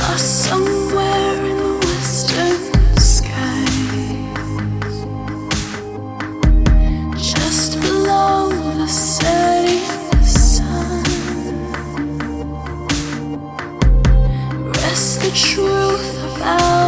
Somewhere in the western skies, just below the setting sun, rests the truth about